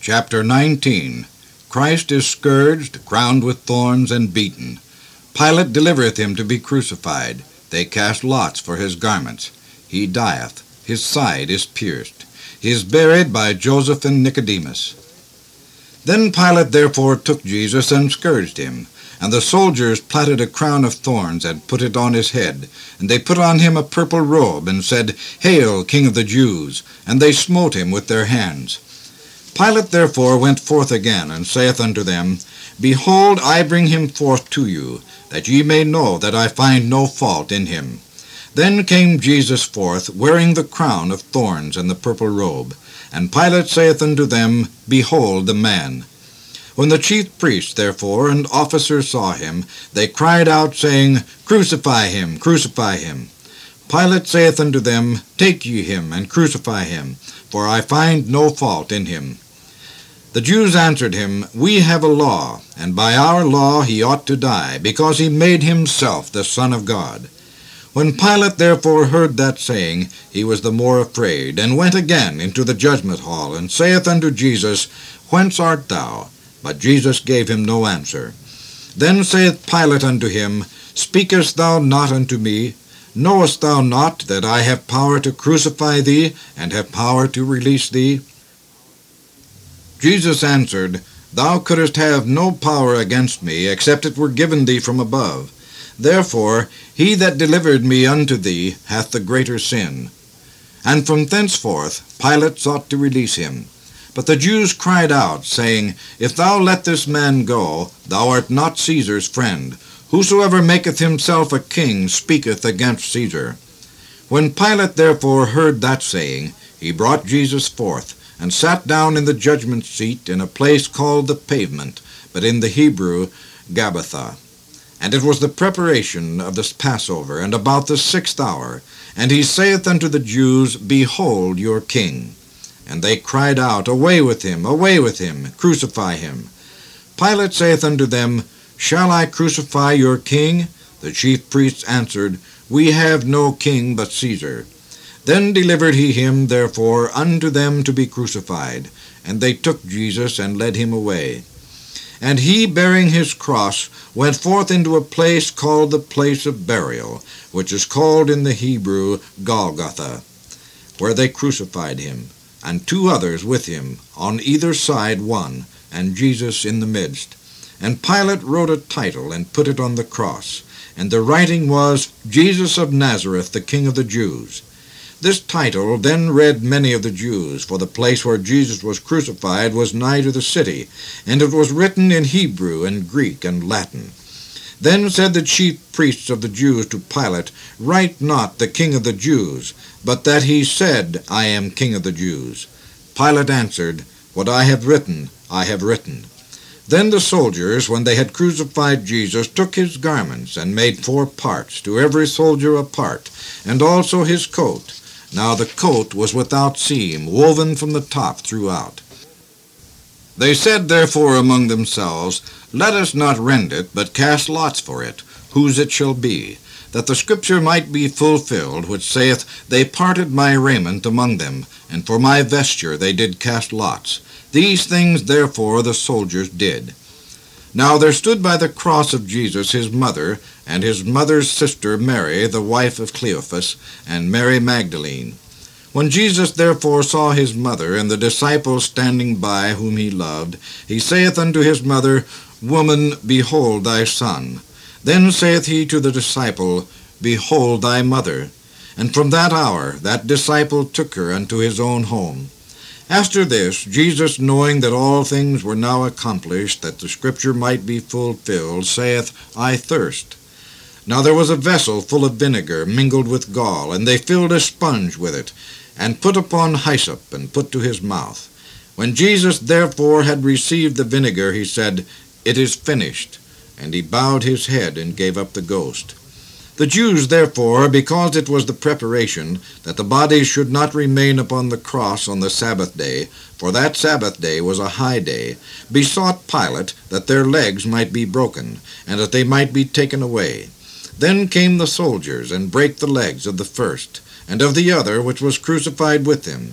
Chapter 19. Christ is scourged, crowned with thorns, and beaten. Pilate delivereth him to be crucified. They cast lots for his garments. He dieth. His side is pierced. He is buried by Joseph and Nicodemus. Then Pilate therefore took Jesus and scourged him. And the soldiers platted a crown of thorns and put it on his head. And they put on him a purple robe, and said, Hail, King of the Jews! And they smote him with their hands. Pilate therefore went forth again, and saith unto them, Behold, I bring him forth to you, that ye may know that I find no fault in him. Then came Jesus forth, wearing the crown of thorns and the purple robe. And Pilate saith unto them, Behold the man. When the chief priests therefore and officers saw him, they cried out, saying, Crucify him, crucify him. Pilate saith unto them, Take ye him, and crucify him, for I find no fault in him. The Jews answered him, We have a law, and by our law he ought to die, because he made himself the Son of God. When Pilate therefore heard that saying, he was the more afraid, and went again into the judgment hall, and saith unto Jesus, Whence art thou? But Jesus gave him no answer. Then saith Pilate unto him, Speakest thou not unto me? Knowest thou not that I have power to crucify thee, and have power to release thee? Jesus answered, Thou couldst have no power against me, except it were given thee from above. Therefore he that delivered me unto thee hath the greater sin. And from thenceforth Pilate sought to release him. But the Jews cried out, saying, If thou let this man go, thou art not Caesar's friend. Whosoever maketh himself a king speaketh against Caesar. When Pilate therefore heard that saying, he brought Jesus forth, and sat down in the judgment seat in a place called the Pavement, but in the Hebrew Gabbatha. And it was the preparation of the Passover, and about the 6th hour. And he saith unto the Jews, Behold your king. And they cried out, Away with him, crucify him. Pilate saith unto them, Shall I crucify your king? The chief priests answered, We have no king but Caesar. Then delivered he him therefore unto them to be crucified. And they took Jesus, and led him away. And he, bearing his cross, went forth into a place called the place of burial, which is called in the Hebrew Golgotha, where they crucified him, and 2 others with him, on either side one, and Jesus in the midst. And Pilate wrote a title, and put it on the cross. And the writing was, Jesus of Nazareth, the King of the Jews. This title then read many of the Jews, for the place where Jesus was crucified was nigh to the city, and it was written in Hebrew and Greek and Latin. Then said the chief priests of the Jews to Pilate, Write not the King of the Jews, but that he said, I am King of the Jews. Pilate answered, What I have written, I have written. Then the soldiers, when they had crucified Jesus, took his garments, and made 4 parts, to every soldier a part, and also his coat. Now the coat was without seam, woven from the top throughout. They said therefore among themselves, Let us not rend it, but cast lots for it, whose it shall be, that the scripture might be fulfilled, which saith, They parted my raiment among them, and for my vesture they did cast lots. These things therefore the soldiers did. Now there stood by the cross of Jesus his mother, and his mother's sister Mary, the wife of Cleophas, and Mary Magdalene. When Jesus therefore saw his mother, and the disciples standing by whom he loved, he saith unto his mother, Woman, behold thy son. Then saith he to the disciple, Behold thy mother. And from that hour that disciple took her unto his own home. After this, Jesus, knowing that all things were now accomplished, that the scripture might be fulfilled, saith, I thirst. Now there was a vessel full of vinegar mingled with gall, and they filled a sponge with it, and put upon hyssop, and put to his mouth. When Jesus therefore had received the vinegar, he said, It is finished. And he bowed his head, and gave up the ghost. The Jews therefore, because it was the preparation, that the bodies should not remain upon the cross on the Sabbath day, for that Sabbath day was a high day, besought Pilate that their legs might be broken, and that they might be taken away. Then came the soldiers, and brake the legs of the first, and of the other which was crucified with him.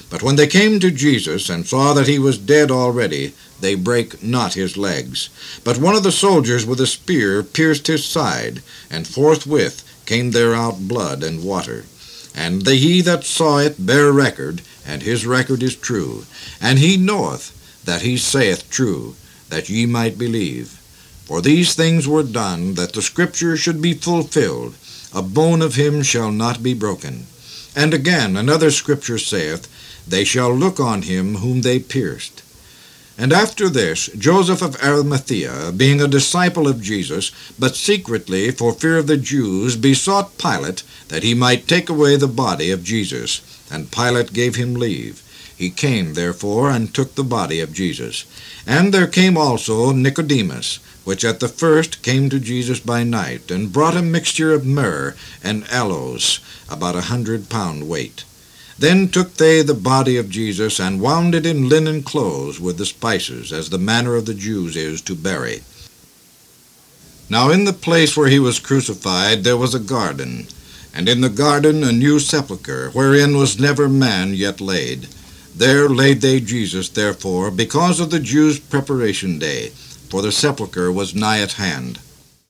But when they came to Jesus, and saw that he was dead already, they brake not his legs. But one of the soldiers with a spear pierced his side, and forthwith came there out blood and water. And he that saw it bare record, and his record is true. And he knoweth that he saith true, that ye might believe. For these things were done, that the Scripture should be fulfilled, a bone of him shall not be broken. And again another Scripture saith, They shall look on him whom they pierced. And after this, Joseph of Arimathea, being a disciple of Jesus, but secretly for fear of the Jews, besought Pilate that he might take away the body of Jesus. And Pilate gave him leave. He came, therefore, and took the body of Jesus. And there came also Nicodemus, which at the first came to Jesus by night, and brought a mixture of myrrh and aloes, about 100 pound weight. Then took they the body of Jesus, and wound it in linen clothes with the spices, as the manner of the Jews is to bury. Now in the place where he was crucified there was a garden, and in the garden a new sepulchre, wherein was never man yet laid. There laid they Jesus, therefore, because of the Jews' preparation day, for the sepulchre was nigh at hand.